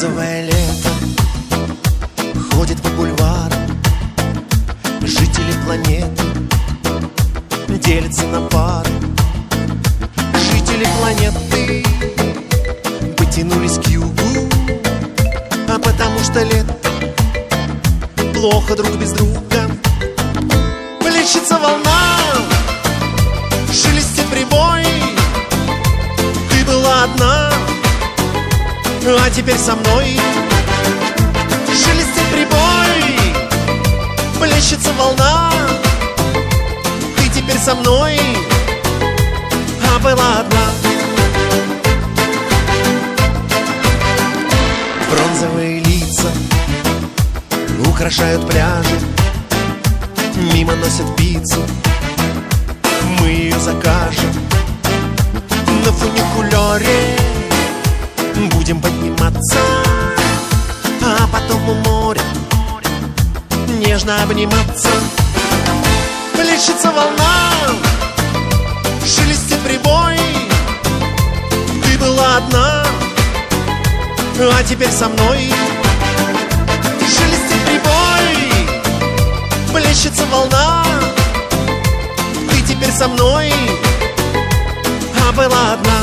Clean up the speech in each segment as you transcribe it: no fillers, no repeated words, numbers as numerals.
Розовое лето ходит по бульварам, жители планеты делятся на пары. Жители планеты потянулись к югу, а потому что лето плохо друг без друга. Плещется волна, шелестит прибой. Ты была одна, а теперь со мной. Шелестит прибой, плещется волна. Ты теперь со мной, а была одна. Бронзовые лица украшают пляжи, мимо носят пиццу, мы ее закажем. На фуникулере будем подниматься, а потом у моря нежно обниматься. Плещется волна, шелестит прибой. Ты была одна, а теперь со мной. Шелестит прибой, плещется волна. Ты теперь со мной, а была одна.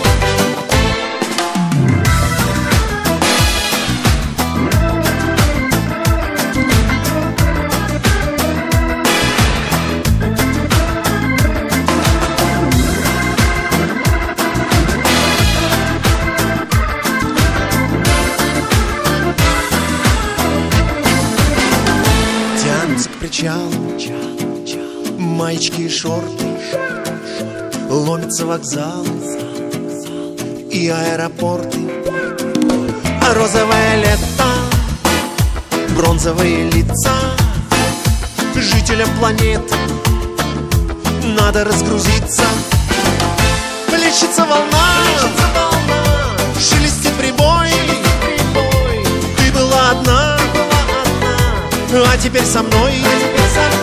Тянутся к причалу маечки и шорты, ломятся вокзалы и аэропорты. А розовое лето, бронзовые лица. Жителям планеты надо разгрузиться. Плещется волна, шелестит прибой. Ты была одна, а теперь со мной.